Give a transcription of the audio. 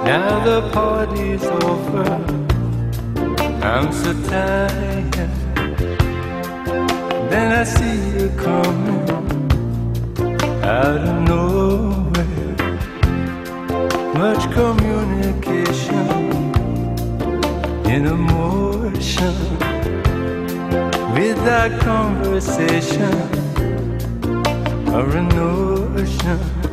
Now the party's over, I'm so tired. Then I see you coming out of nowhere. Much communication in emotion, without conversation or a notion.